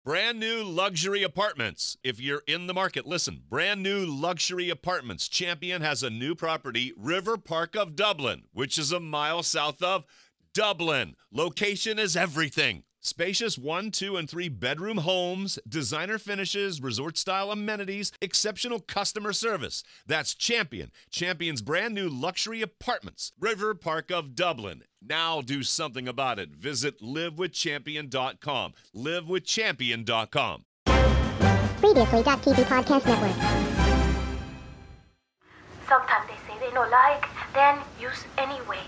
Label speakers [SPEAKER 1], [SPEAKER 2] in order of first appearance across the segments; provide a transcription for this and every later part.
[SPEAKER 1] Brand new luxury apartments. If you're in the market, listen. Brand new luxury apartments. Champion has a new property, River Park of Dublin, which is a mile south of Dublin. Location is everything. Spacious 1, 2, and 3 bedroom homes, designer finishes, resort-style amenities, exceptional customer service. That's Champion. Champion's brand new luxury apartments. River Park of Dublin. Now do something about it. Visit livewithchampion.com. Livewithchampion.com.
[SPEAKER 2] Previously.tv Podcast Network.
[SPEAKER 3] Sometimes they say they no like, then use anyway.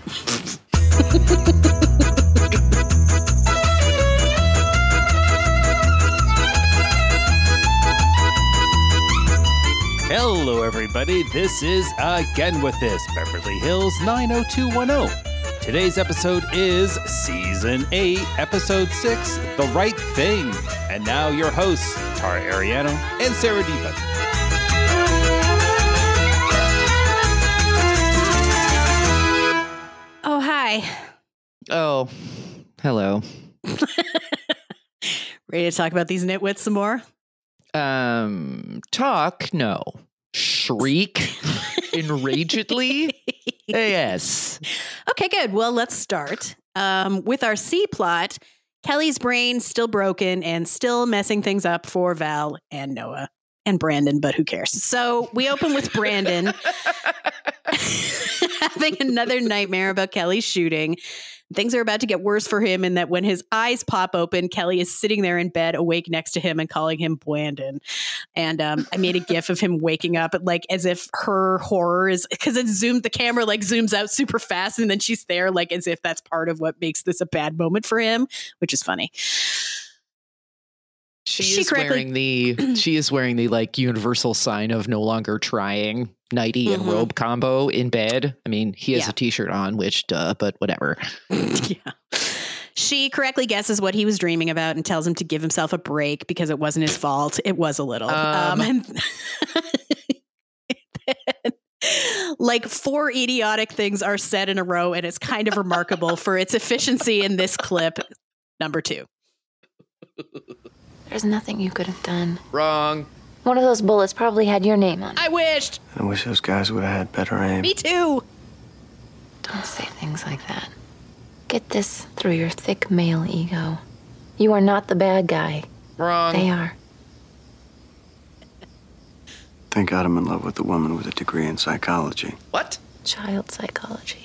[SPEAKER 4] Hello, everybody. This is Again With This, Beverly Hills 90210. Today's episode is Season 8, Episode 6, The Right Thing. And now your hosts, Tara Ariano and Sarah Deepa.
[SPEAKER 5] Oh, hi.
[SPEAKER 6] Oh, hello.
[SPEAKER 5] Ready to talk about these nitwits some more?
[SPEAKER 6] Talk? No. Shriek? Enragedly? Yes.
[SPEAKER 5] Okay, good. Well, let's start. With our C plot, Kelly's brain still broken and still messing things up for Val and Noah and Brandon, but who cares? So we open with Brandon having another nightmare about Kelly's shooting. Things are about to get worse for him in that when his eyes pop open, Kelly is sitting there in bed awake next to him and calling him Brandon. And I made a gif of him waking up like as if her horror is because the camera like zooms out super fast and then she's there like as if that's part of what makes this a bad moment for him, which is funny.
[SPEAKER 6] She is wearing the like universal sign of no longer trying nightie and robe combo in bed. I mean, he has a t-shirt on, which but whatever.
[SPEAKER 5] Yeah. She correctly guesses what he was dreaming about and tells him to give himself a break because it wasn't his fault. It was a little. And then, like 4 idiotic things are said in a row, and it's kind of remarkable for its efficiency in this clip. Number 2.
[SPEAKER 3] There's nothing you could have done.
[SPEAKER 6] Wrong.
[SPEAKER 3] One of those bullets probably had your name on it.
[SPEAKER 5] I wished.
[SPEAKER 7] I wish those guys would have had better aim.
[SPEAKER 5] Me too.
[SPEAKER 3] Don't say things like that. Get this through your thick male ego. You are not the bad guy.
[SPEAKER 6] Wrong.
[SPEAKER 3] They are.
[SPEAKER 7] Thank God I'm in love with a woman with a degree in psychology.
[SPEAKER 6] What?
[SPEAKER 3] Child psychology.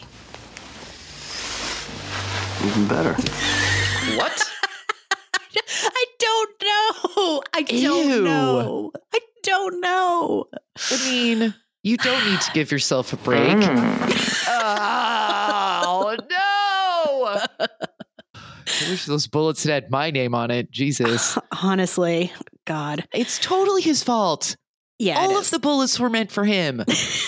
[SPEAKER 7] Even better.
[SPEAKER 6] What?
[SPEAKER 5] I don't know. I don't know.
[SPEAKER 6] I mean, you don't need to give yourself a break. Oh, no! I wish those bullets had my name on it. Jesus.
[SPEAKER 5] Honestly, God.
[SPEAKER 6] It's totally his fault.
[SPEAKER 5] Yeah.
[SPEAKER 6] All of the bullets were meant for him.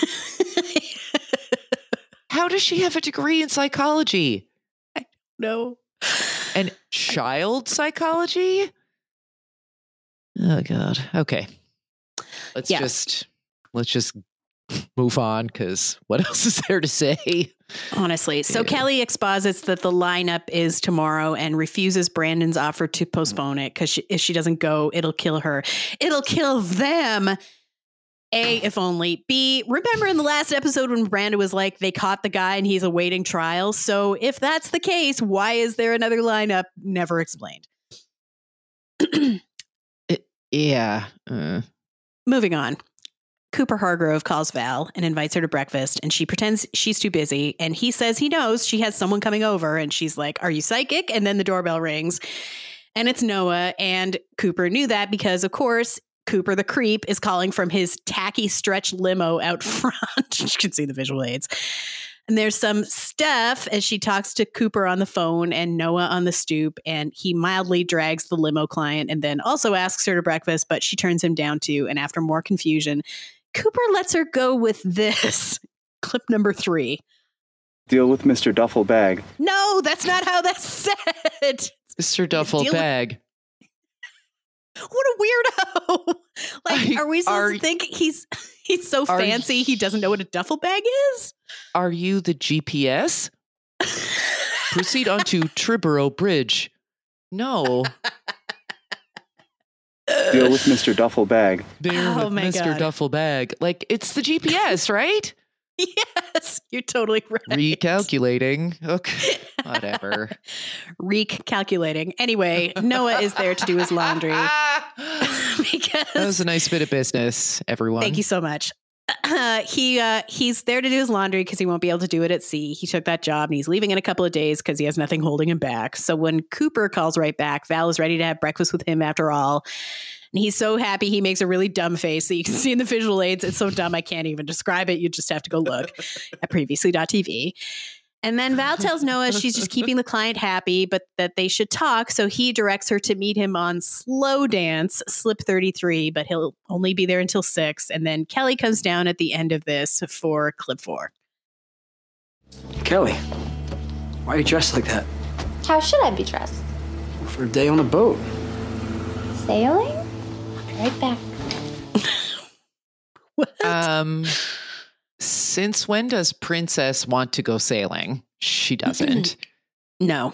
[SPEAKER 6] How does she have a degree in psychology?
[SPEAKER 5] No.
[SPEAKER 6] And child psychology? Oh, God. Okay. Let's just move on, because what else is there to say?
[SPEAKER 5] Honestly. So Kelly exposits that the lineup is tomorrow and refuses Brandon's offer to postpone it because if she doesn't go, it'll kill her. It'll kill them. A, if only. B, remember in the last episode when Brandon was like, they caught the guy and he's awaiting trial. So if that's the case, why is there another lineup? Never explained.
[SPEAKER 6] Yeah.
[SPEAKER 5] Moving on. Cooper Hargrove calls Val and invites her to breakfast, and she pretends she's too busy. And he says he knows she has someone coming over, and she's like, "Are you psychic?" And then the doorbell rings, and it's Noah. And Cooper knew that because, of course, Cooper the creep is calling from his tacky stretch limo out front. You can see the visual aids. And there's some stuff as she talks to Cooper on the phone and Noah on the stoop, and he mildly drags the limo client and then also asks her to breakfast, but she turns him down too. And after more confusion, Cooper lets her go with this. Clip number 3.
[SPEAKER 8] Deal with Mr. Duffel Bag.
[SPEAKER 5] No, that's not how that's said.
[SPEAKER 6] Mr. Duffel Bag.
[SPEAKER 5] What a weirdo. Like, are we supposed to think he's so fancy he doesn't know what a duffel bag is?
[SPEAKER 6] Are you the GPS? Proceed onto Triborough Bridge. No.
[SPEAKER 8] Deal with Mr. Duffel Bag.
[SPEAKER 6] There with
[SPEAKER 5] my
[SPEAKER 6] Mr.
[SPEAKER 5] God.
[SPEAKER 6] Duffel Bag. Like, it's the GPS, right?
[SPEAKER 5] Yes, you're totally right.
[SPEAKER 6] Recalculating. Okay. Whatever.
[SPEAKER 5] Recalculating. Anyway, Noah is there to do his laundry because
[SPEAKER 6] That was a nice bit of business, everyone.
[SPEAKER 5] thank you so much. He's there to do his laundry because he won't be able to do it at sea. He took that job and he's leaving in a couple of days because he has nothing holding him back. So when Cooper calls right back, Val is ready to have breakfast with him after all. And he's so happy he makes a really dumb face that you can see in the visual aids. It's so dumb I can't even describe it. You just have to go look at previously.tv. And then Val tells Noah she's just keeping the client happy, but that they should talk. So he directs her to meet him on Slow Dance, Slip 33, but he'll only be there until 6. And then Kelly comes down at the end of this for clip 4.
[SPEAKER 9] Kelly, why are you dressed like that?
[SPEAKER 2] How should I be dressed?
[SPEAKER 9] For a day on a boat.
[SPEAKER 2] Sailing? I'll be right back.
[SPEAKER 5] What?
[SPEAKER 6] Since when does Princess want to go sailing? She doesn't.
[SPEAKER 5] No.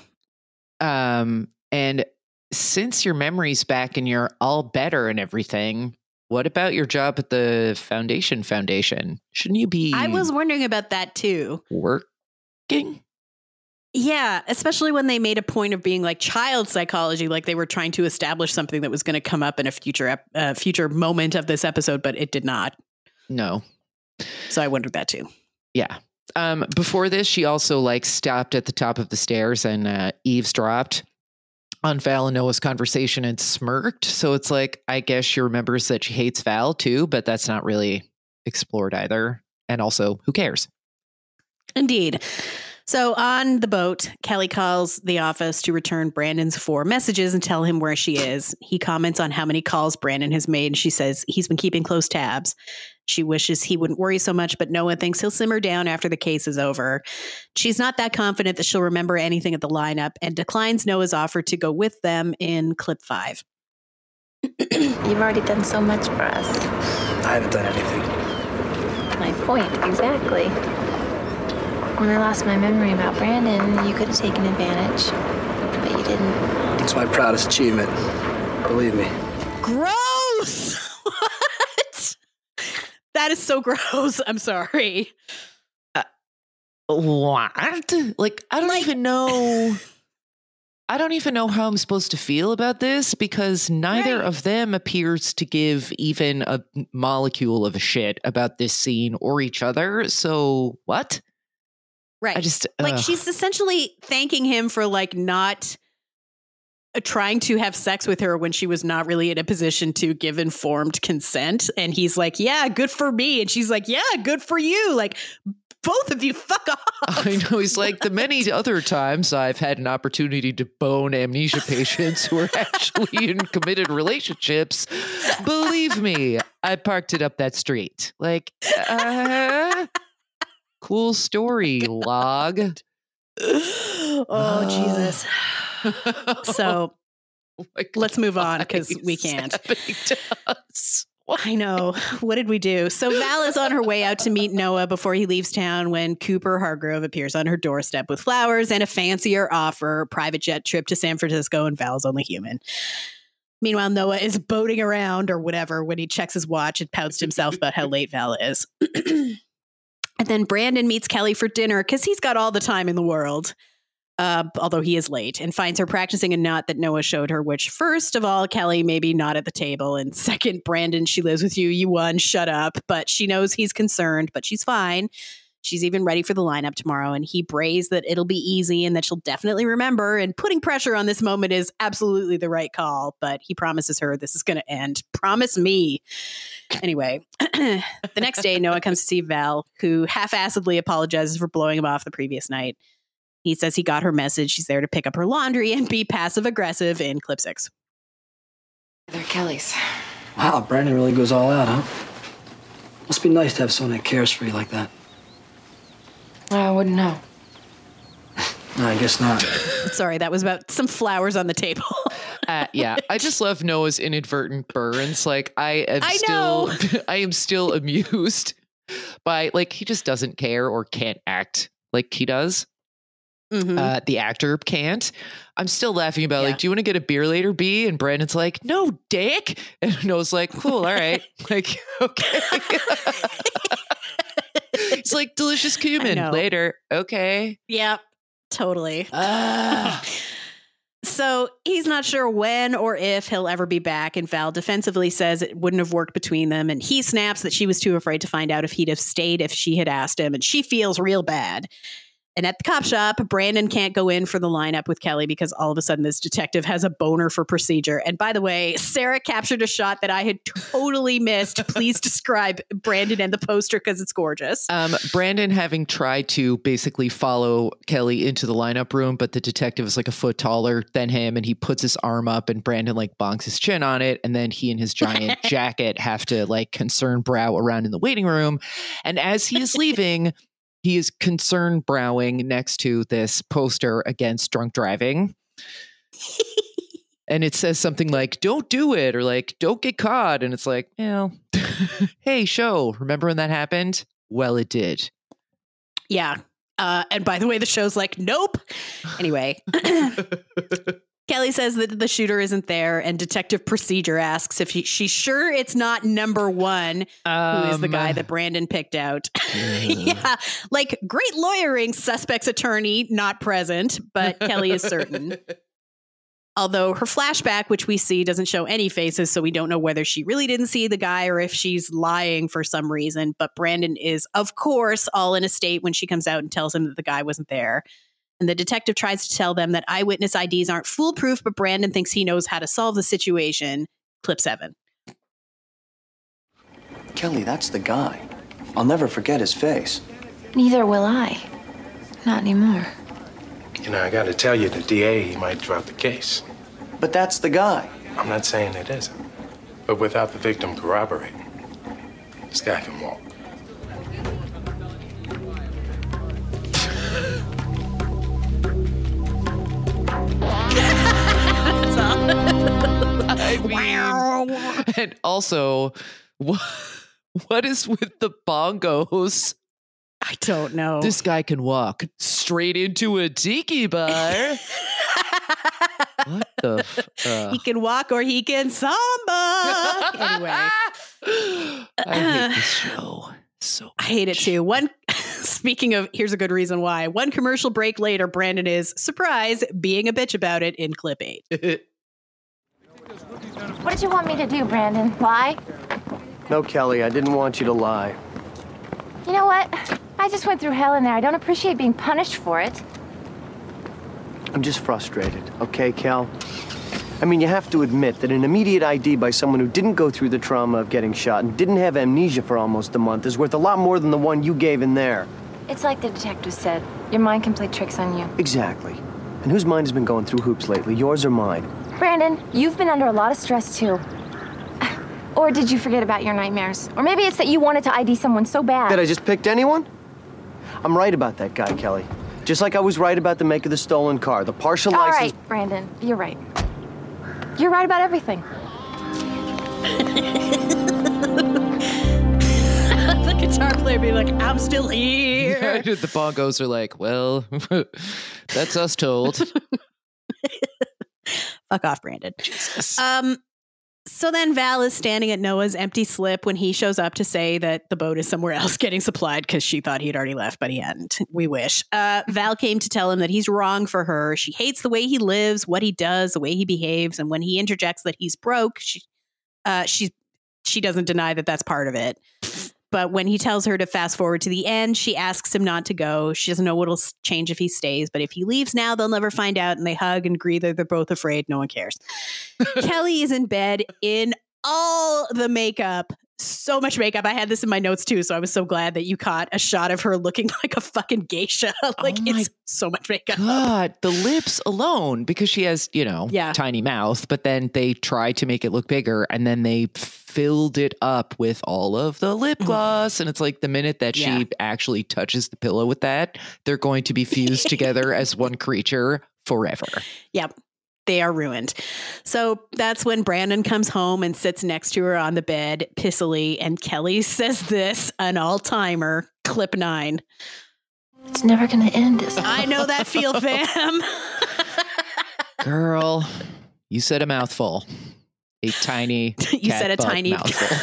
[SPEAKER 6] And since your memory's back and you're all better and everything, what about your job at the Foundation? Shouldn't you be
[SPEAKER 5] I was wondering about that too.
[SPEAKER 6] working?
[SPEAKER 5] Yeah, especially when they made a point of being like child psychology, like they were trying to establish something that was going to come up in a future moment of this episode, but it did not.
[SPEAKER 6] No.
[SPEAKER 5] So I wondered that too.
[SPEAKER 6] Yeah. Before this, she also like stopped at the top of the stairs and eavesdropped on Val and Noah's conversation and smirked. So it's like, I guess she remembers that she hates Val too, but that's not really explored either. And also, who cares?
[SPEAKER 5] Indeed. So on the boat, Kelly calls the office to return Brandon's 4 messages and tell him where she is. He comments on how many calls Brandon has made, and she says he's been keeping close tabs. She wishes he wouldn't worry so much, but Noah thinks he'll simmer down after the case is over. She's not that confident that she'll remember anything at the lineup and declines Noah's offer to go with them in clip 5.
[SPEAKER 3] You've already done so much for us.
[SPEAKER 9] I haven't done anything.
[SPEAKER 3] My point, exactly. When I lost my memory about Brandon, you could have taken advantage, but you didn't.
[SPEAKER 9] It's my proudest achievement. Believe me.
[SPEAKER 5] Gross! What? That is so gross. I'm sorry.
[SPEAKER 6] What? Like, I don't even know. I don't even know how I'm supposed to feel about this because neither of them appears to give even a molecule of a shit about this scene or each other. So what?
[SPEAKER 5] Right.
[SPEAKER 6] I just
[SPEAKER 5] like she's essentially thanking him for like not trying to have sex with her when she was not really in a position to give informed consent. And he's like, yeah, good for me. And she's like, yeah, good for you. Like both of you fuck off.
[SPEAKER 6] I know. He's like, the many other times I've had an opportunity to bone amnesia patients who are actually in committed relationships. Believe me, I parked it up that street. Like, cool story, log.
[SPEAKER 5] Oh, Jesus. So let's move on because we can't. I know. What did we do? So Val is on her way out to meet Noah before he leaves town when Cooper Hargrove appears on her doorstep with flowers and a fancier offer, private jet trip to San Francisco, and Val's only human. Meanwhile, Noah is boating around or whatever when he checks his watch and pouts to himself about how late Val is. And then Brandon meets Kelly for dinner because he's got all the time in the world, although he is late, and finds her practicing a knot that Noah showed her, which, first of all, Kelly maybe not at the table. And second, Brandon, she lives with you. You won. Shut up. But she knows he's concerned, but she's fine. She's even ready for the lineup tomorrow. And he brays that it'll be easy and that she'll definitely remember. And putting pressure on this moment is absolutely the right call. But he promises her this is going to end. Promise me. Anyway, the next day, Noah comes to see Val, who half-assedly apologizes for blowing him off the previous night. He says he got her message. She's there to pick up her laundry and be passive-aggressive in clip 6.
[SPEAKER 3] They're Kelly's.
[SPEAKER 9] Wow, Brandon really goes all out, huh? Must be nice to have someone that cares for you like that.
[SPEAKER 3] I wouldn't know.
[SPEAKER 9] No, I guess not.
[SPEAKER 5] Sorry, that was about some flowers on the table.
[SPEAKER 6] Yeah, I just love Noah's inadvertent burns. Like, I am still amused by, like, he just doesn't care or can't act like he does. The actor can't. I'm still laughing about like, do you want to get a beer later, B? And Brandon's like, no, dick. And Noah's like, cool, all right. Like, okay. It's like delicious cumin later. Okay.
[SPEAKER 5] Yep, totally. So he's not sure when or if he'll ever be back. And Val defensively says it wouldn't have worked between them. And he snaps that she was too afraid to find out if he'd have stayed if she had asked him. And she feels real bad. And at the cop shop, Brandon can't go in for the lineup with Kelly because all of a sudden this detective has a boner for procedure. And by the way, Sarah captured a shot that I had totally missed. Please describe Brandon and the poster because it's gorgeous.
[SPEAKER 6] Brandon having tried to basically follow Kelly into the lineup room, but the detective is like a foot taller than him and he puts his arm up and Brandon like bonks his chin on it. And then he and his giant jacket have to like concerned brow around in the waiting room. And as he is leaving, he is concerned browing next to this poster against drunk driving. And it says something like, don't do it, or like, don't get caught. And it's like, hey, show, remember when that happened? Well, it did.
[SPEAKER 5] Yeah. And by the way, the show's like, nope. Anyway. Kelly says that the shooter isn't there, and Detective Procedure asks if she's sure it's not number one, who is the guy that Brandon picked out. Yeah, like great lawyering, suspect's attorney not present, but Kelly is certain. Although her flashback, which we see, doesn't show any faces, so we don't know whether she really didn't see the guy or if she's lying for some reason. But Brandon is, of course, all in a state when she comes out and tells him that the guy wasn't there. And the detective tries to tell them that eyewitness IDs aren't foolproof, but Brandon thinks he knows how to solve the situation. Clip 7.
[SPEAKER 7] Kelly, that's the guy. I'll never forget his face.
[SPEAKER 3] Neither will I. Not anymore.
[SPEAKER 10] You know, I gotta tell you, the DA, he might drop the case.
[SPEAKER 7] But that's the guy.
[SPEAKER 10] I'm not saying it isn't. But without the victim corroborating, this guy can walk.
[SPEAKER 6] I mean, and also, what is with the bongos?
[SPEAKER 5] I don't know.
[SPEAKER 6] This guy can walk straight into a tiki bar. What the?
[SPEAKER 5] He can walk or he can samba. Anyway.
[SPEAKER 6] I hate this show so much.
[SPEAKER 5] I hate it too. Speaking of, here's a good reason why. One commercial break later, Brandon is, surprise, being a bitch about it in clip 8.
[SPEAKER 3] What did you want me to do, Brandon? Lie?
[SPEAKER 7] No, Kelly, I didn't want you to lie.
[SPEAKER 3] You know what? I just went through hell in there. I don't appreciate being punished for it.
[SPEAKER 7] I'm just frustrated, okay, Kel? I mean, you have to admit that an immediate ID by someone who didn't go through the trauma of getting shot and didn't have amnesia for almost a month is worth a lot more than the one you gave in there.
[SPEAKER 3] It's like the detective said. Your mind can play tricks on you.
[SPEAKER 7] Exactly. And whose mind has been going through hoops lately, yours or mine?
[SPEAKER 3] Brandon, you've been under a lot of stress, too. Or did you forget about your nightmares? Or maybe it's that you wanted to ID someone so bad.
[SPEAKER 7] That I just picked anyone? I'm right about that guy, Kelly. Just like I was right about the make of the stolen car, the partial license...
[SPEAKER 3] All right, Brandon, you're right. You're right about everything.
[SPEAKER 5] The guitar player being like, I'm still here.
[SPEAKER 6] The bongos are like, well, that's us told.
[SPEAKER 5] Fuck off, Brandon.
[SPEAKER 6] Jesus.
[SPEAKER 5] So then Val is standing at Noah's empty slip when he shows up to say that the boat is somewhere else getting supplied because she thought he'd already left, but he hadn't. We wish. Val came to tell him that he's wrong for her. She hates the way he lives, what he does, the way he behaves. And when he interjects that he's broke, she doesn't deny that that's part of it. But when he tells her to fast forward to the end, she asks him not to go. She doesn't know what'll change if he stays. But if he leaves now, they'll never find out. And they hug and agree that they're both afraid. No one cares. Kelly is in bed in all the makeup. So much makeup. I had this in my notes too. So I was so glad that you caught a shot of her looking like a fucking geisha. Like it's so much makeup.
[SPEAKER 6] God, the lips alone, because she has, tiny mouth, but then they try to make it look bigger and then they filled it up with all of the lip gloss. And it's like the minute that she actually touches the pillow with that, they're going to be fused together as one creature forever.
[SPEAKER 5] Yep. They are ruined. So that's when Brandon comes home and sits next to her on the bed, pissily, and Kelly says this, an all-timer, clip 9.
[SPEAKER 3] It's never gonna end, is it?
[SPEAKER 5] I know that feel, fam.
[SPEAKER 6] Girl, you said a mouthful. A tiny
[SPEAKER 5] You
[SPEAKER 6] cat
[SPEAKER 5] said a
[SPEAKER 6] butt
[SPEAKER 5] tiny
[SPEAKER 6] mouthful.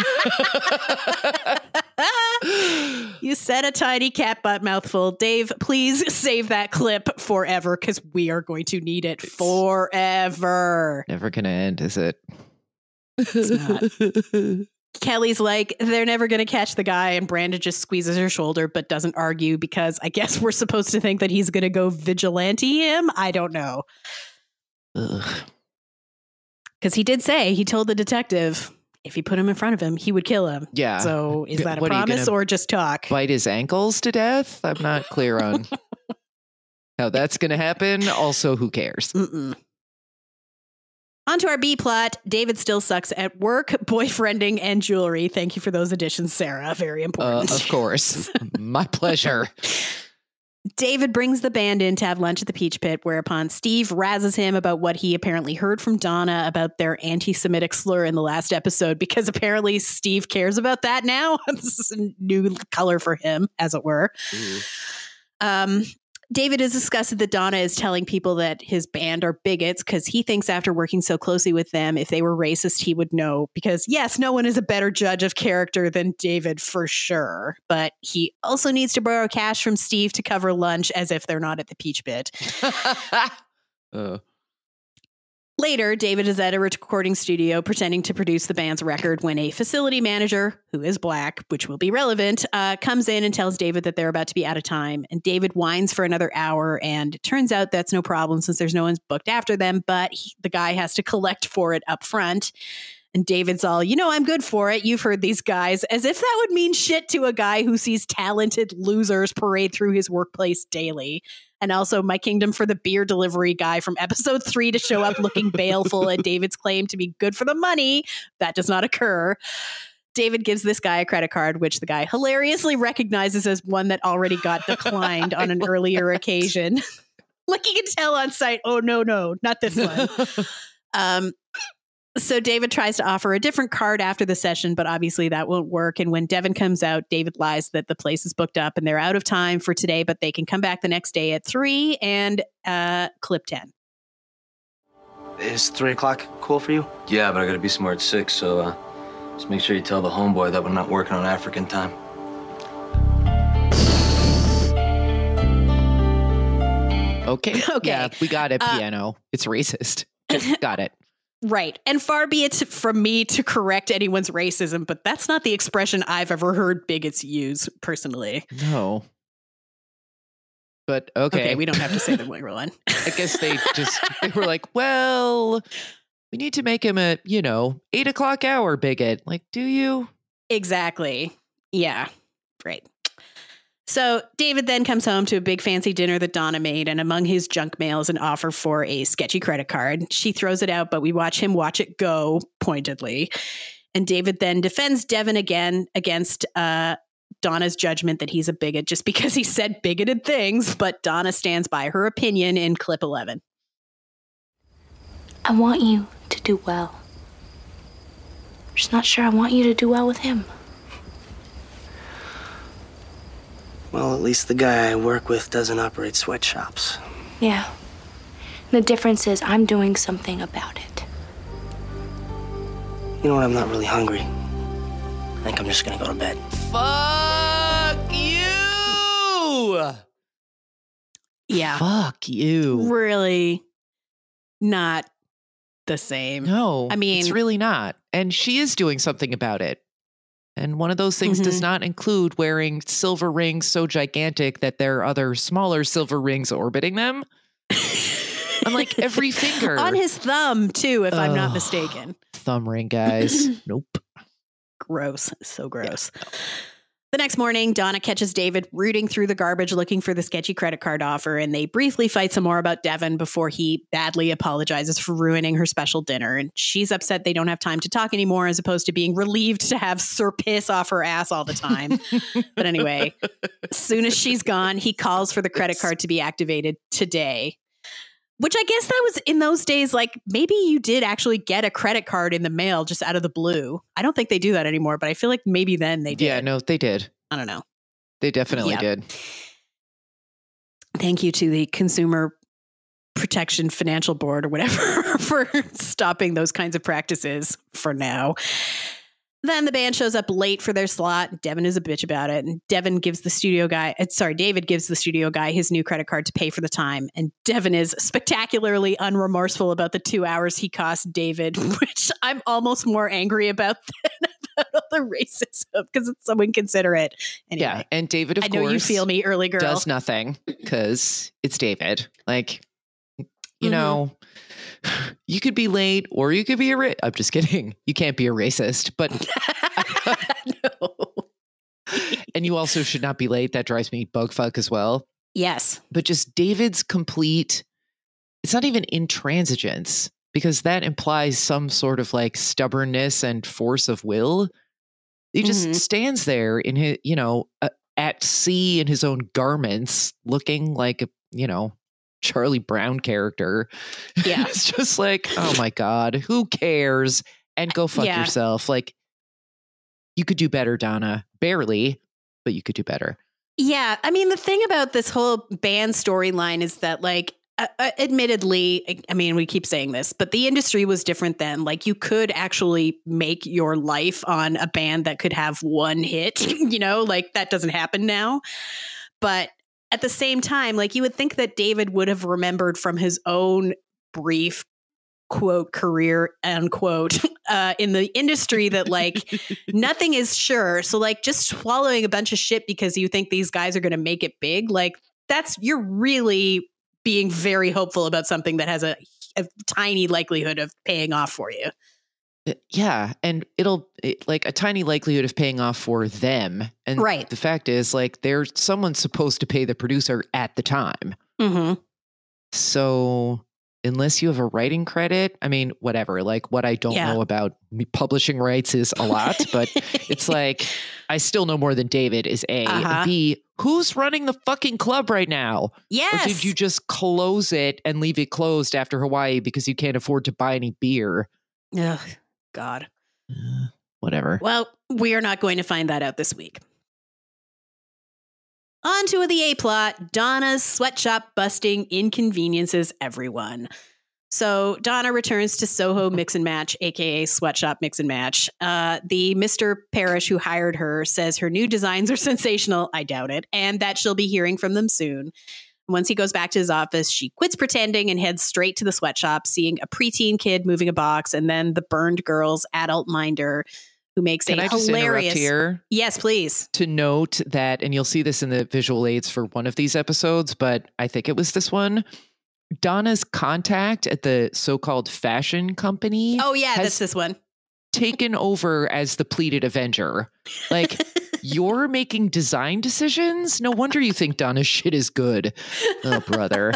[SPEAKER 5] You said a tiny cat butt mouthful. Dave, please save that clip forever because we are going to need it forever.
[SPEAKER 6] Never gonna end, is it?
[SPEAKER 5] It's not. Kelly's like, they're never going to catch the guy, and Brandon just squeezes her shoulder but doesn't argue because I guess we're supposed to think that he's going to go vigilante him. I don't know. Because he did say, he told the detective if he put him in front of him, he would kill him.
[SPEAKER 6] Yeah.
[SPEAKER 5] So is that a
[SPEAKER 6] What, are you
[SPEAKER 5] promise
[SPEAKER 6] gonna
[SPEAKER 5] or just talk?
[SPEAKER 6] Bite his ankles to death? I'm not clear on how that's going to happen. Also, who cares?
[SPEAKER 5] Mm-mm. On to our B plot. David still sucks at work, boyfriending, and jewelry. Thank you for those additions, Sarah. Very important.
[SPEAKER 6] Of course. My pleasure.
[SPEAKER 5] David brings the band in to have lunch at the Peach Pit, whereupon Steve razzes him about what he apparently heard from Donna about their anti-Semitic slur in the last episode, because apparently Steve cares about that now. This is a new color for him, as it were. David is disgusted that Donna is telling people that his band are bigots because he thinks after working so closely with them, if they were racist, he would know. Because yes, no one is a better judge of character than David for sure. But he also needs to borrow cash from Steve to cover lunch as if they're not at the Peach Pit. Later, David is at a recording studio pretending to produce the band's record when a facility manager, who is black, which will be relevant, comes in and tells David that they're about to be out of time. And David whines for another hour, and it turns out that's no problem since there's no one's booked after them, but the guy has to collect for it up front. And David's all, I'm good for it. You've heard these guys, as if that would mean shit to a guy who sees talented losers parade through his workplace daily. And also My Kingdom for the beer delivery guy from episode 3 to show up looking baleful at David's claim to be good for the money. That does not occur. David gives this guy a credit card, which the guy hilariously recognizes as one that already got declined on an earlier occasion. Like he can tell on site, oh, no, not this one. So David tries to offer a different card after the session, but obviously that won't work. And when Devin comes out, David lies that the place is booked up and they're out of time for today, but they can come back the next day at 3 and clip 10.
[SPEAKER 9] Is 3 o'clock cool for you?
[SPEAKER 11] Yeah, but I gotta be somewhere at 6, so just make sure you tell the homeboy that we're not working on African time.
[SPEAKER 6] Okay. Yeah, we got it, piano. It's racist. Just got it.
[SPEAKER 5] Right. And far be it from me to correct anyone's racism, but that's not the expression I've ever heard bigots use personally.
[SPEAKER 6] No. But okay.
[SPEAKER 5] We don't have to say the wiggle one.
[SPEAKER 6] I guess they were like, well, we need to make him a, 8 o'clock hour bigot. Like, do you?
[SPEAKER 5] Exactly. Yeah. Right. So David then comes home to a big fancy dinner that Donna made, and among his junk mail is an offer for a sketchy credit card. She throws it out, but we watch him watch it go pointedly. And David then defends Devin again against Donna's judgment that he's a bigot just because he said bigoted things, but Donna stands by her opinion in clip 11.
[SPEAKER 3] I want you to do well. I'm just not sure I want you to do well with him.
[SPEAKER 9] Well, at least the guy I work with doesn't operate sweatshops.
[SPEAKER 3] Yeah. The difference is I'm doing something about it.
[SPEAKER 9] You know what? I'm not really hungry. I think I'm just gonna go to bed.
[SPEAKER 6] Fuck you!
[SPEAKER 5] Yeah.
[SPEAKER 6] Fuck you.
[SPEAKER 5] Really not the same.
[SPEAKER 6] No.
[SPEAKER 5] I mean,
[SPEAKER 6] it's really not. And she is doing something about it. And one of those things does not include wearing silver rings so gigantic that there are other smaller silver rings orbiting them. I'm like every finger.
[SPEAKER 5] On his thumb, too, if I'm not mistaken.
[SPEAKER 6] Thumb ring, guys. Nope.
[SPEAKER 5] Gross. So gross. Yeah. The next morning, Donna catches David rooting through the garbage looking for the sketchy credit card offer, and they briefly fight some more about Devin before he badly apologizes for ruining her special dinner. And she's upset they don't have time to talk anymore, as opposed to being relieved to have Sir piss off her ass all the time. But anyway, as soon as she's gone, he calls for the credit card to be activated today. Which I guess that was in those days, like maybe you did actually get a credit card in the mail just out of the blue. I don't think they do that anymore, but I feel like maybe then they did.
[SPEAKER 6] Yeah, no, they did.
[SPEAKER 5] I don't know.
[SPEAKER 6] They definitely did.
[SPEAKER 5] Thank you to the Consumer Protection Financial Board or whatever for stopping those kinds of practices for now. Then the band shows up late for their slot. Devin is a bitch about it. And David gives the studio guy his new credit card to pay for the time. And Devin is spectacularly unremorseful about the 2 hours he cost David, which I'm almost more angry about than about all the racism because it's so inconsiderate. Anyway,
[SPEAKER 6] Yeah. And David, of course,
[SPEAKER 5] I know you feel me, early girl.
[SPEAKER 6] does nothing because it's David. Like, you know, you could be late or you could be I'm just kidding. You can't be a racist, but
[SPEAKER 5] No.
[SPEAKER 6] and you also should not be late. That drives me bugfuck as well.
[SPEAKER 5] Yes.
[SPEAKER 6] But just David's complete, it's not even intransigence because that implies some sort of like stubbornness and force of will. He just stands there in his, at sea in his own garments, looking like a, Charlie Brown character.
[SPEAKER 5] Yeah.
[SPEAKER 6] It's just like, oh my God, who cares? And go fuck yourself. Like, you could do better, Donna. Barely, but you could do better.
[SPEAKER 5] Yeah. I mean, the thing about this whole band storyline is that, like, admittedly, I mean, we keep saying this, but the industry was different then. Like, you could actually make your life on a band that could have one hit, like that doesn't happen now. But at the same time, like, you would think that David would have remembered from his own brief quote career unquote in the industry that like nothing is sure. So like just swallowing a bunch of shit because you think these guys are going to make it big, like you're really being very hopeful about something that has a tiny likelihood of paying off for you.
[SPEAKER 6] Yeah. And like a tiny likelihood of paying off for them. And the fact is, like, there's someone's supposed to pay the producer at the time.
[SPEAKER 5] Mm-hmm.
[SPEAKER 6] So unless you have a writing credit, I mean, whatever, like what I don't know about publishing rights is a lot, but it's like, I still know more than David is A. And B, who's running the fucking club right now?
[SPEAKER 5] Yes.
[SPEAKER 6] Or did you just close it and leave it closed after Hawaii because you can't afford to buy any beer?
[SPEAKER 5] Ugh. God.
[SPEAKER 6] Whatever.
[SPEAKER 5] Well, we are not going to find that out this week. On to the A plot. Donna's sweatshop busting inconveniences everyone. So Donna returns to Soho Mix and Match, aka Sweatshop Mix and Match. The Mr. Parrish who hired her says her new designs are sensational. I doubt it. And that she'll be hearing from them soon. Once he goes back to his office, she quits pretending and heads straight to the sweatshop, seeing a preteen kid moving a box and then the burned girl's adult minder who makes
[SPEAKER 6] Can
[SPEAKER 5] a
[SPEAKER 6] I just
[SPEAKER 5] hilarious...
[SPEAKER 6] interrupt here?
[SPEAKER 5] Yes, please.
[SPEAKER 6] To note that, and you'll see this in the visual aids for one of these episodes, but I think it was this one. Donna's contact at the so-called fashion company.
[SPEAKER 5] Oh, yeah, that's this one.
[SPEAKER 6] Taken over as the pleated Avenger. Like, you're making design decisions? No wonder you think Donna's shit is good. Oh, brother.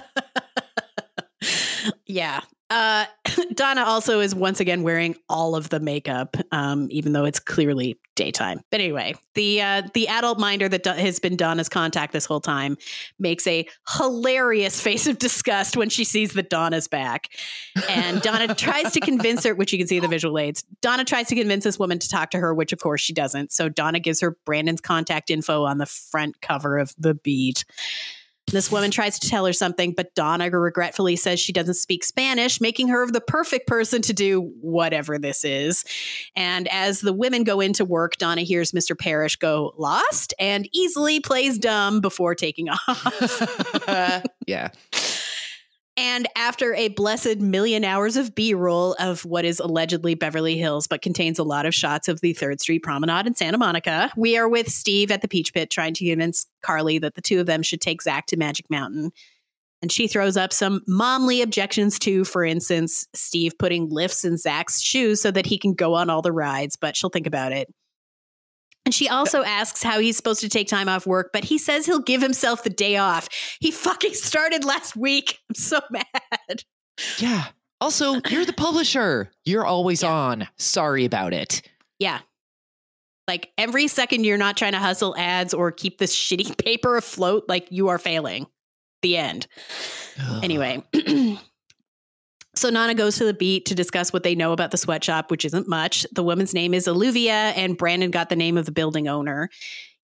[SPEAKER 5] Yeah. Donna also is once again wearing all of the makeup, even though it's clearly daytime. But anyway, the adult minder that has been Donna's contact this whole time makes a hilarious face of disgust when she sees that Donna's back. And Donna tries to convince her, which you can see in the visual aids. Donna tries to convince this woman to talk to her, which of course she doesn't. So Donna gives her Brandon's contact info on the front cover of the Beat. This woman tries to tell her something, but Donna regretfully says she doesn't speak Spanish, making her the perfect person to do whatever this is. And as the women go into work, Donna hears Mr. Parrish go lost and easily plays dumb before taking off.
[SPEAKER 6] Yeah.
[SPEAKER 5] And after a blessed million hours of B-roll of what is allegedly Beverly Hills, but contains a lot of shots of the 3rd Street Promenade in Santa Monica, we are with Steve at the Peach Pit trying to convince Carly that the two of them should take Zach to Magic Mountain. And she throws up some momly objections to, for instance, Steve putting lifts in Zach's shoes so that he can go on all the rides, but she'll think about it. And she also asks how he's supposed to take time off work, but he says he'll give himself the day off. He fucking started last week. I'm so mad.
[SPEAKER 6] Yeah. Also, you're the publisher. You're always on. Sorry about it.
[SPEAKER 5] Yeah. Like every second you're not trying to hustle ads or keep this shitty paper afloat, like you are failing. The end. Anyway. So Nana goes to the Beat to discuss what they know about the sweatshop, which isn't much. The woman's name is Olivia, and Brandon got the name of the building owner.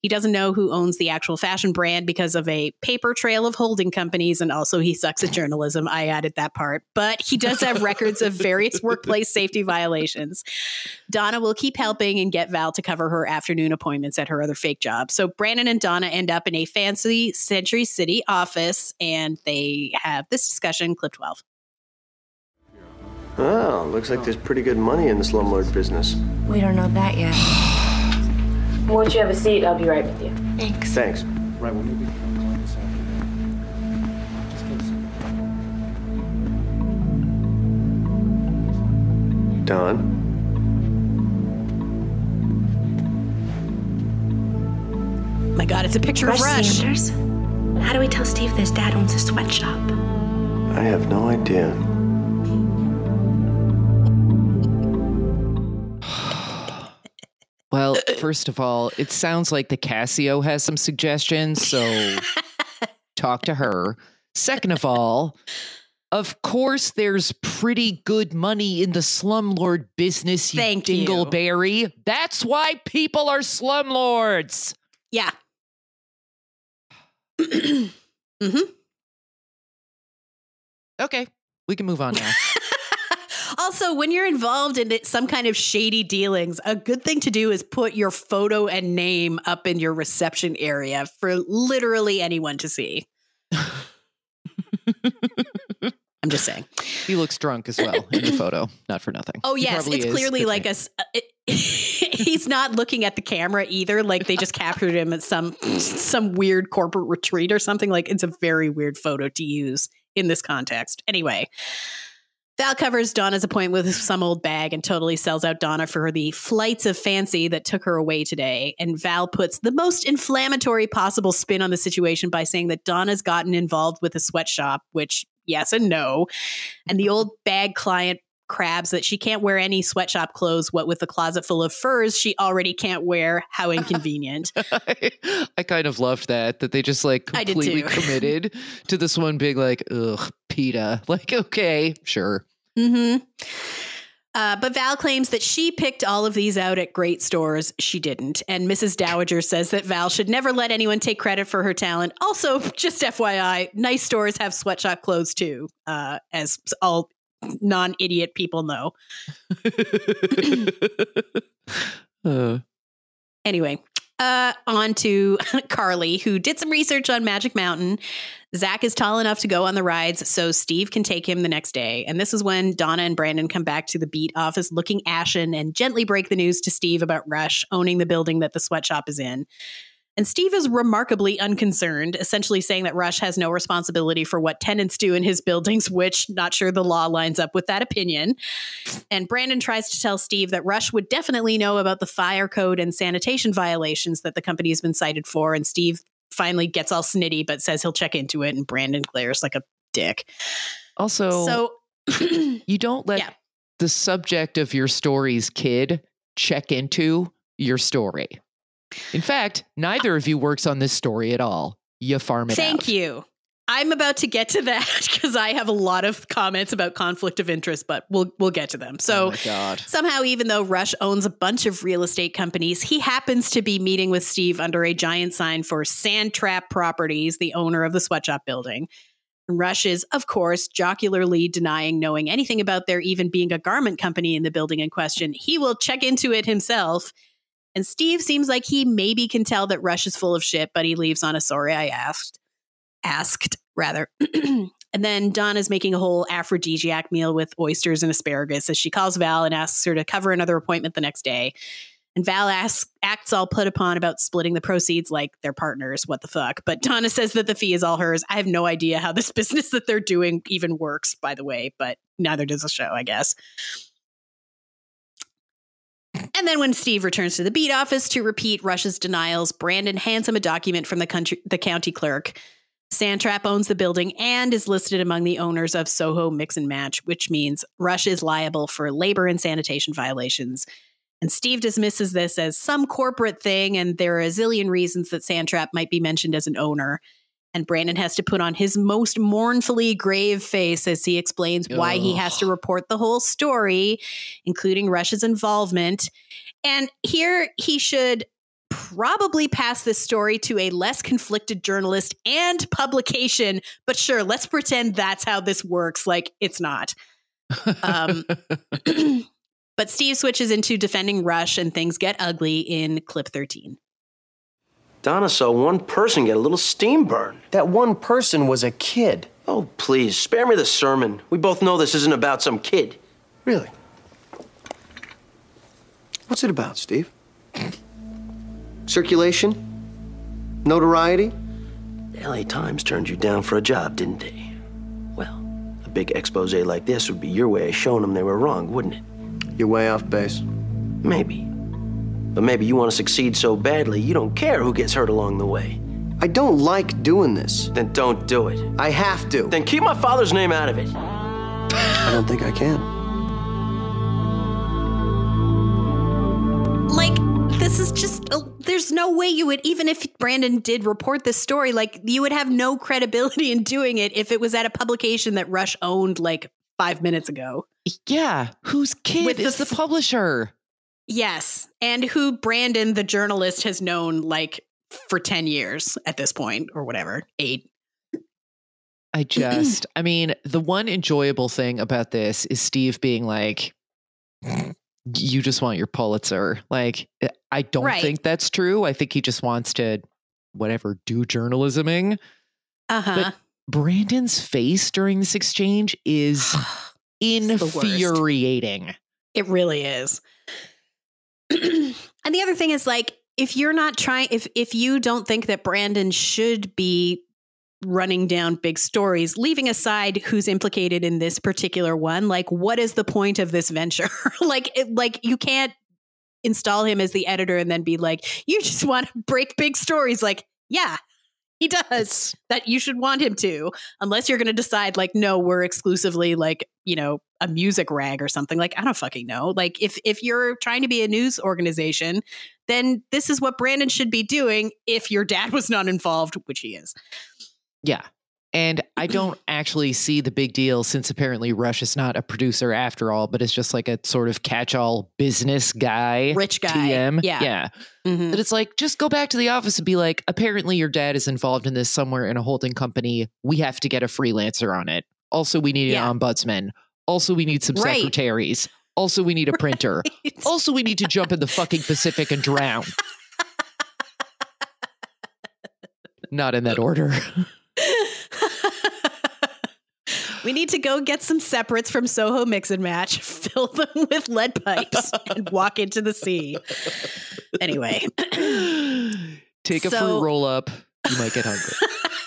[SPEAKER 5] He doesn't know who owns the actual fashion brand because of a paper trail of holding companies, and also he sucks at journalism. I added that part. But he does have records of various workplace safety violations. Donna will keep helping and get Val to cover her afternoon appointments at her other fake job. So Brandon and Donna end up in a fancy Century City office, and they have this discussion, clip 12.
[SPEAKER 7] Oh, looks like there's pretty good money in the slumlord business.
[SPEAKER 3] We don't know that yet. Won't you have a seat? I'll be right with you. Thanks.
[SPEAKER 7] Thanks. Right, we'll maybe... Don?
[SPEAKER 5] My God, it's a picture of Rush.
[SPEAKER 12] Sanders? How do we tell Steve this dad owns a sweatshop?
[SPEAKER 7] I have no idea.
[SPEAKER 6] Well, first of all, it sounds like the Casio has some suggestions, so talk to her. Second of all, of course, there's pretty good money in the slumlord business, you dingleberry. That's why people are slumlords.
[SPEAKER 5] Yeah. Mm-hmm.
[SPEAKER 6] Okay, we can move on now.
[SPEAKER 5] Also, when you're involved in some kind of shady dealings, a good thing to do is put your photo and name up in your reception area for literally anyone to see. I'm just saying.
[SPEAKER 6] He looks drunk as well in the photo, not for nothing.
[SPEAKER 5] Oh, yes. It's clearly like he's not looking at the camera either. Like they just captured him at some weird corporate retreat or something. Like it's a very weird photo to use in this context. Anyway. Val covers Donna's appointment with some old bag and totally sells out Donna for the flights of fancy that took her away today. And Val puts the most inflammatory possible spin on the situation by saying that Donna's gotten involved with a sweatshop, which yes and no. And the old bag client crabs that she can't wear any sweatshop clothes, what with a closet full of furs she already can't wear. How inconvenient.
[SPEAKER 6] I kind of loved that they just like completely committed to this one being like, ugh, PETA. Like, okay, sure.
[SPEAKER 5] Mm-hmm. But Val claims that she picked all of these out at great stores. She didn't. And Mrs. Dowager says that Val should never let anyone take credit for her talent. Also, just FYI, nice stores have sweatshop clothes too, as all non-idiot people know. Anyway, on to Carly, who did some research on Magic Mountain. Zach is tall enough to go on the rides, so Steve can take him the next day. And this is when Donna and Brandon come back to the beat office looking ashen and gently break the news to Steve about Rush owning the building that the sweatshop is in. And Steve is remarkably unconcerned, essentially saying that Rush has no responsibility for what tenants do in his buildings, which not sure the law lines up with that opinion. And Brandon tries to tell Steve that Rush would definitely know about the fire code and sanitation violations that the company has been cited for. And Steve finally gets all snitty, but says he'll check into it. And Brandon glares like a dick.
[SPEAKER 6] Also, you don't let the subject of your story's kid check into your story. In fact, neither of you works on this story at all. You farm it out.
[SPEAKER 5] Thank you. I'm about to get to that because I have a lot of comments about conflict of interest, but we'll get to them. So somehow, even though Rush owns a bunch of real estate companies, he happens to be meeting with Steve under a giant sign for Sandtrap Properties, the owner of the sweatshop building. Rush is, of course, jocularly denying knowing anything about there even being a garment company in the building in question. He will check into it himself. And Steve seems like he maybe can tell that Rush is full of shit, but he leaves on a sorry I asked. And then Dawn is making a whole aphrodisiac meal with oysters and asparagus as she calls Val and asks her to cover another appointment the next day. And Val acts all put upon about splitting the proceeds like they're partners. What the fuck? But Donna says that the fee is all hers. I have no idea how this business that they're doing even works, by the way, but neither does the show, I guess. And then when Steve returns to the beat office to repeat Rush's denials, Brandon hands him a document from the county clerk. Sandtrap owns the building and is listed among the owners of Soho Mix and Match, which means Rush is liable for labor and sanitation violations. And Steve dismisses this as some corporate thing, and there are a zillion reasons that Sandtrap might be mentioned as an owner. And Brandon has to put on his most mournfully grave face as he explains why he has to report the whole story, including Rush's involvement. And here he should probably pass this story to a less conflicted journalist and publication. But sure, let's pretend that's how this works. Like, it's not. But Steve switches into defending Rush, and things get ugly in clip 13.
[SPEAKER 13] Donna saw one person get a little steam burn.
[SPEAKER 7] That one person was a kid.
[SPEAKER 13] Oh, please, spare me the sermon. We both know this isn't about some kid.
[SPEAKER 7] Really? What's it about, Steve? Circulation? Notoriety?
[SPEAKER 13] The LA Times turned you down for a job, didn't they? Well, a big expose like this would be your way of showing them they were wrong, wouldn't it?
[SPEAKER 7] You're way off base.
[SPEAKER 13] Maybe. But maybe you want to succeed so badly you don't care who gets hurt along the way.
[SPEAKER 7] I don't like doing this.
[SPEAKER 13] Then don't do it.
[SPEAKER 7] I have to.
[SPEAKER 13] Then keep my father's name out of it.
[SPEAKER 7] I don't think I can.
[SPEAKER 5] Like, this is just, there's no way you would, even if Brandon did report this story, like, you would have no credibility in doing it if it was at a publication that Rush owned like 5 minutes ago.
[SPEAKER 6] Yeah. Whose kid is the publisher?
[SPEAKER 5] Yes. And who Brandon, the journalist, has known like for 10 years at this point, or whatever, 8.
[SPEAKER 6] I mean, the one enjoyable thing about this is Steve being like, you just want your Pulitzer. Like, I don't think that's true. I think he just wants to, whatever, do journalisming. But Brandon's face during this exchange is infuriating.
[SPEAKER 5] It really is. And the other thing is, like, if you're not trying, if you don't think that Brandon should be running down big stories, leaving aside who's implicated in this particular one, like, what is the point of this venture? like you can't install him as the editor and then be like, you just want to break big stories. Like, yeah, he does. That you should want him to, unless you're going to decide like, no, we're exclusively like, you know, a music rag or something. Like, I don't fucking know. Like, if you're trying to be a news organization, then this is what Brandon should be doing if your dad was not involved, which he is.
[SPEAKER 6] Yeah. And I don't actually see the big deal, since apparently Rush is not a producer after all, but it's just like a sort of catch-all business guy.
[SPEAKER 5] Rich guy.
[SPEAKER 6] TM.
[SPEAKER 5] Yeah.
[SPEAKER 6] Mm-hmm. That it's like, just go back to the office and be like, apparently your dad is involved in this somewhere in a holding company. We have to get a freelancer on it. Also, we need an ombudsman. Also, we need some secretaries. Also, we need a printer. Also, we need to jump in the fucking Pacific and drown. Not in that order.
[SPEAKER 5] We need to go get some separates from Soho Mix and Match, fill them with lead pipes, and walk into the sea. Anyway.
[SPEAKER 6] Take a fruit roll up. You might get hungry.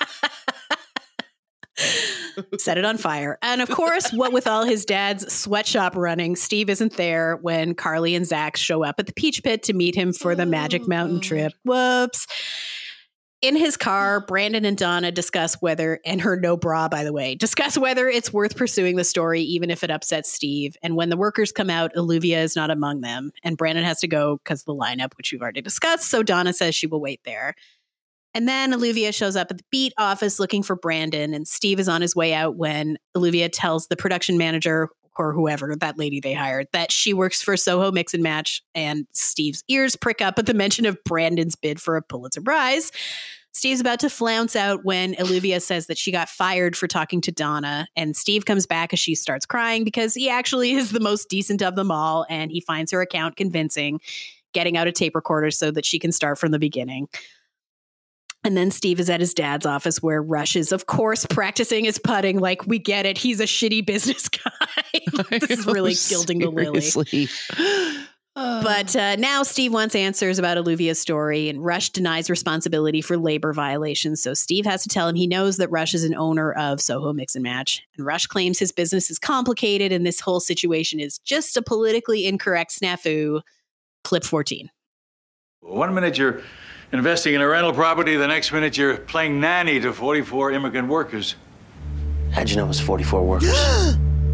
[SPEAKER 5] Set it on fire. And of course, what with all his dad's sweatshop running, Steve isn't there when Carly and Zach show up at the Peach Pit to meet him for the Magic Mountain trip. Whoops. In his car, Brandon and Donna discuss whether, and her no bra, by the way, discuss whether it's worth pursuing the story, even if it upsets Steve. And when the workers come out, Olivia is not among them. And Brandon has to go because of the lineup, which we've already discussed. So Donna says she will wait there. And then Olivia shows up at the beat office looking for Brandon. And Steve is on his way out when Olivia tells the production manager, or whoever, that lady they hired, that she works for Soho Mix and Match. And Steve's ears prick up at the mention of Brandon's bid for a Pulitzer Prize. Steve's about to flounce out when Olivia says that she got fired for talking to Donna. And Steve comes back as she starts crying because he actually is the most decent of them all. And he finds her account convincing, getting out a tape recorder so that she can start from the beginning. And then Steve is at his dad's office where Rush is, of course, practicing his putting. Like, we get it. He's a shitty business guy. This is really gilding the lily. But now Steve wants answers about Olivia's story, and Rush denies responsibility for labor violations. So Steve has to tell him he knows that Rush is an owner of Soho Mix and Match. And Rush claims his business is complicated and this whole situation is just a politically incorrect snafu. Clip 14.
[SPEAKER 14] 1 minute you're investing in a rental property, the next minute you're playing nanny to 44 immigrant workers.
[SPEAKER 13] How'd you know it was 44 workers?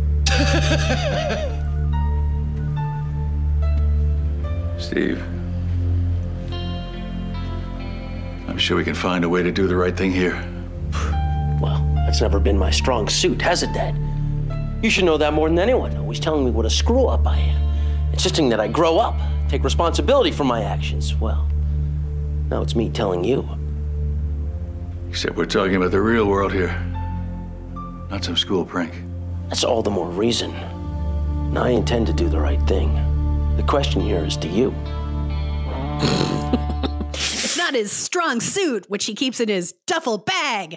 [SPEAKER 14] Steve, I'm sure we can find a way to do the right thing here.
[SPEAKER 13] Well, that's never been my strong suit, has it, Dad? You should know that more than anyone. Always telling me what a screw-up I am. Insisting that I grow up, take responsibility for my actions. Well, No, it's me telling you.
[SPEAKER 14] Except we're talking about the real world here, not some school prank.
[SPEAKER 13] That's all the more reason. Now, I intend to do the right thing. The question here is to you.
[SPEAKER 5] It's not his strong suit, which he keeps in his duffel bag.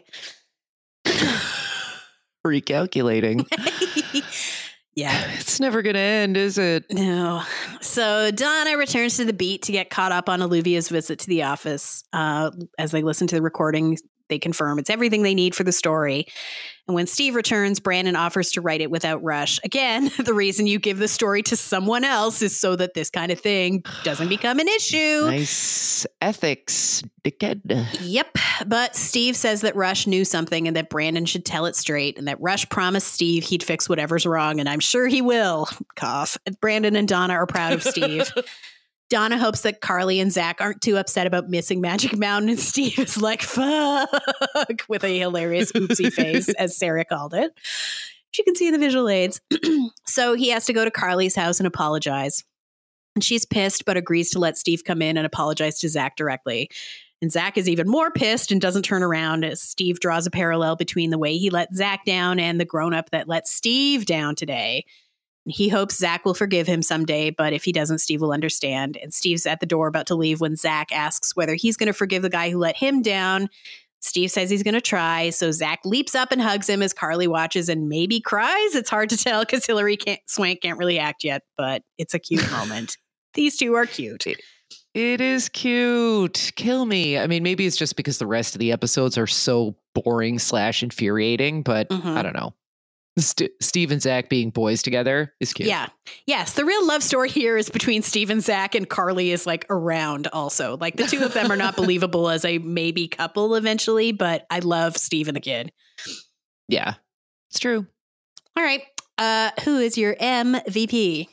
[SPEAKER 6] Recalculating.
[SPEAKER 5] Yeah.
[SPEAKER 6] It's never going to end, is it?
[SPEAKER 5] No. So Donna returns to the beat to get caught up on Olivia's visit to the office. As they listen to the recording, they confirm it's everything they need for the story. And when Steve returns, Brandon offers to write it without Rush. Again, the reason you give the story to someone else is so that this kind of thing doesn't become an issue.
[SPEAKER 6] Nice ethics, dickhead.
[SPEAKER 5] Yep. But Steve says that Rush knew something and that Brandon should tell it straight, and that Rush promised Steve he'd fix whatever's wrong, and I'm sure he will. Cough. Brandon and Donna are proud of Steve. Donna hopes that Carly and Zach aren't too upset about missing Magic Mountain, and Steve is like, fuck, with a hilarious oopsie face, as Sarah called it, which you can see in the visual aids. So he has to go to Carly's house and apologize. And she's pissed, but agrees to let Steve come in and apologize to Zach directly. And Zach is even more pissed and doesn't turn around, as Steve draws a parallel between the way he let Zach down and the grown-up that let Steve down today. He hopes Zach will forgive him someday, but if he doesn't, Steve will understand. And Steve's at the door about to leave when Zach asks whether he's going to forgive the guy who let him down. Steve says he's going to try, so Zach leaps up and hugs him as Carly watches and maybe cries. It's hard to tell because Hilary Swank can't really act yet, but it's a cute moment. These two are cute.
[SPEAKER 6] It is cute. Kill me. I mean, maybe it's just because the rest of the episodes are so boring / infuriating, but I don't know. Steve and Zach being boys together is cute.
[SPEAKER 5] Yeah. Yes. The real love story here is between Steve and Zach, and Carly is like around also. Like the two of them are not believable as a maybe couple eventually, but I love Steve and the kid.
[SPEAKER 6] Yeah, it's true.
[SPEAKER 5] All right. Who is your MVP?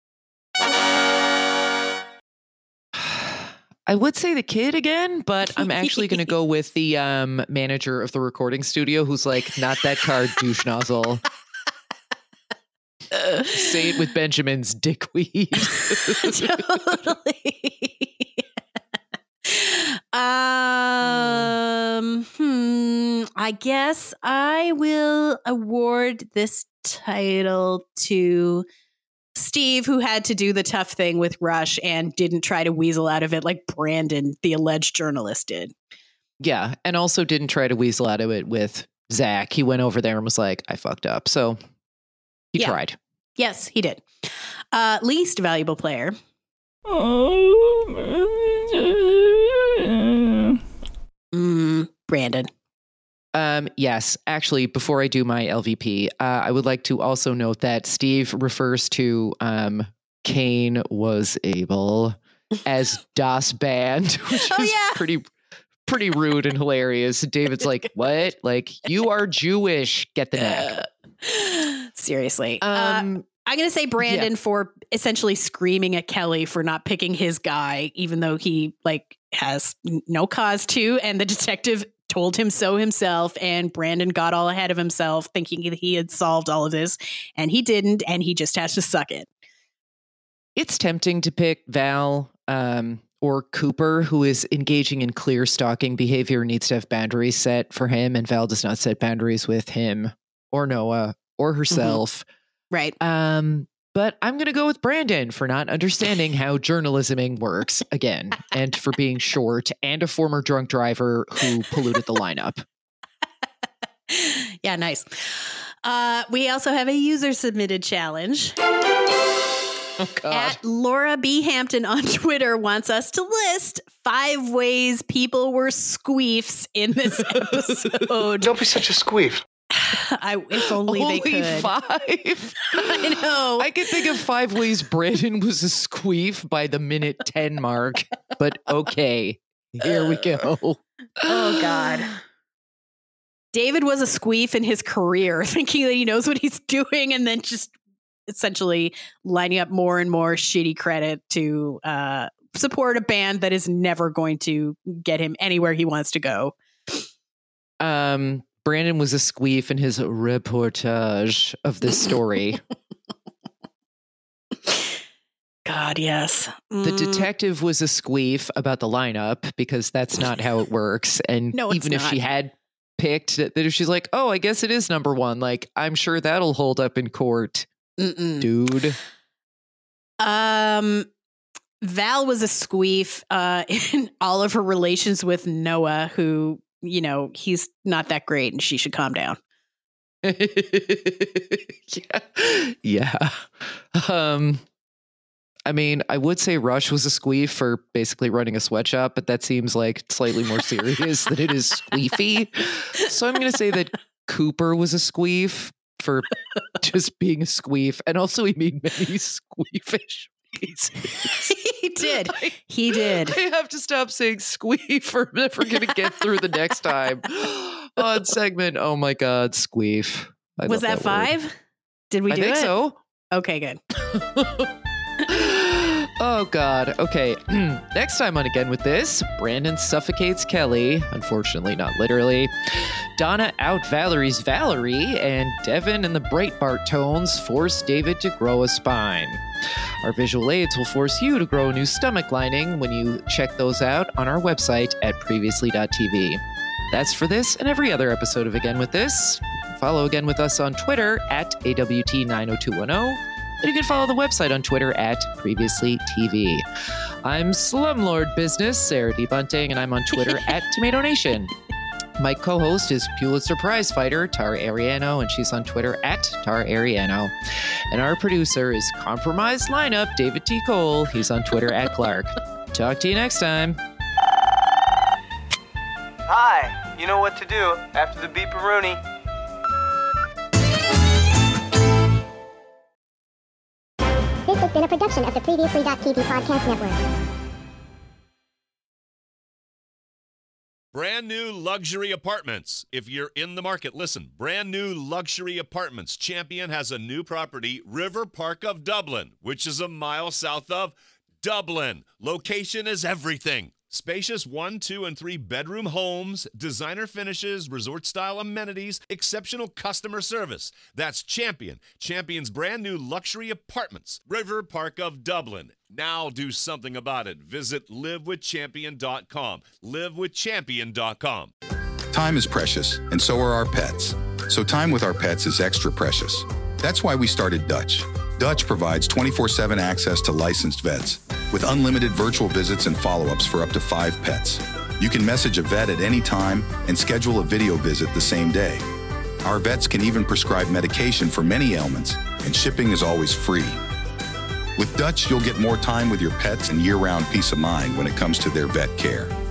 [SPEAKER 6] I would say the kid again, but I'm actually going to go with the manager of the recording studio who's like, not that card, douche nozzle. Say it with Benjamin's dickweed.
[SPEAKER 5] Totally. I guess I will award this title to Steve, who had to do the tough thing with Rush and didn't try to weasel out of it like Brandon, the alleged journalist, did.
[SPEAKER 6] Yeah, and also didn't try to weasel out of it with Zach. He went over there and was like, I fucked up. So he tried.
[SPEAKER 5] Yes, he did. Least valuable player. Brandon.
[SPEAKER 6] Yes, actually, before I do my LVP, I would like to also note that Steve refers to Kane was able as Das Band, which is pretty rude and hilarious. David's like, what? Like, you are Jewish. Get the neck.
[SPEAKER 5] Seriously. I'm going to say Brandon for essentially screaming at Kelly for not picking his guy, even though he like has no cause to, and the detective told him so himself, and Brandon got all ahead of himself thinking that he had solved all of this, and he didn't, and he just has to suck it.
[SPEAKER 6] It's tempting to pick Val or Cooper, who is engaging in clear stalking behavior, needs to have boundaries set for him, and Val does not set boundaries with him or Noah or herself.
[SPEAKER 5] Right.
[SPEAKER 6] But I'm going to go with Brandon for not understanding how journalisming works again, and for being short and a former drunk driver who polluted the lineup.
[SPEAKER 5] Yeah, nice. We also have a user submitted challenge.
[SPEAKER 6] Oh, God.
[SPEAKER 5] At Laura B. Hampton on Twitter wants us to list 5 ways people were squeefs in this episode.
[SPEAKER 15] Don't be such a squeef.
[SPEAKER 5] If only they could.
[SPEAKER 6] 5?
[SPEAKER 5] I know.
[SPEAKER 6] I could think of 5 ways Brandon was a squeef by the minute 10 mark, but okay, here we go.
[SPEAKER 5] Oh, God. David was a squeef in his career, thinking that he knows what he's doing, and then just essentially lining up more and more shitty credit to support a band that is never going to get him anywhere he wants to go.
[SPEAKER 6] Brandon was a squeef in his reportage of this story.
[SPEAKER 5] God, yes.
[SPEAKER 6] The detective was a squeef about the lineup because that's not how it works. And
[SPEAKER 5] No, it's
[SPEAKER 6] even if
[SPEAKER 5] not.
[SPEAKER 6] she had picked that, if she's like, oh, I guess it is number one, like, I'm sure that'll hold up in court, dude.
[SPEAKER 5] Val was a squeef in all of her relations with Noah, who, you know, he's not that great and she should calm down. Yeah. I mean, I would say Rush was a squeef for basically running a sweatshop, but that seems like slightly more serious than it is squeefy. So I'm going to say that Cooper was a squeef for just being a squeef. And also he made many squeefish pieces. He did.
[SPEAKER 6] I have to stop saying squeef or I'm never going to get through the next time. On segment, oh my God, squeef.
[SPEAKER 5] Was that 5? Did we do it?
[SPEAKER 6] I think so.
[SPEAKER 5] Okay, good.
[SPEAKER 6] Oh, God. Okay. Next time on Again With This, Brandon suffocates Kelly. Unfortunately, not literally. Donna out Valerie's Valerie, and Devin and the Breitbart tones force David to grow a spine. Our visual aids will force you to grow a new stomach lining when you check those out on our website at previously.tv. That's for this and every other episode of Again With This. You can follow Again With Us on Twitter at AWT90210. And you can follow the website on Twitter at PreviouslyTV. I'm Slumlord Business, Sarah D. Bunting, and I'm on Twitter at Tomato Nation. My co-host is Pulitzer Prize fighter Tara Ariano, and she's on Twitter at Tara Ariano. And our producer is Compromised Lineup David T. Cole. He's on Twitter at Clark. Talk to you next time.
[SPEAKER 15] Hi, you know what to do after the beeparoonie.
[SPEAKER 16] This has been a production of the Previously.tv podcast network.
[SPEAKER 1] Brand new luxury apartments. If you're in the market, listen. Brand new luxury apartments. Champion has a new property, River Park of Dublin, which is a mile south of Dublin. Location is everything. Spacious 1, 2, and 3 bedroom homes, designer finishes, resort-style amenities, exceptional customer service. That's Champion. Champion's brand new luxury apartments. River Park of Dublin. Now do something about it. Visit livewithchampion.com. Livewithchampion.com.
[SPEAKER 17] Time is precious, and so are our pets. So time with our pets is extra precious. That's why we started Dutch. Dutch provides 24/7 access to licensed vets with unlimited virtual visits and follow-ups for up to 5 pets. You can message a vet at any time and schedule a video visit the same day. Our vets can even prescribe medication for many ailments, and shipping is always free. With Dutch, you'll get more time with your pets and year-round peace of mind when it comes to their vet care.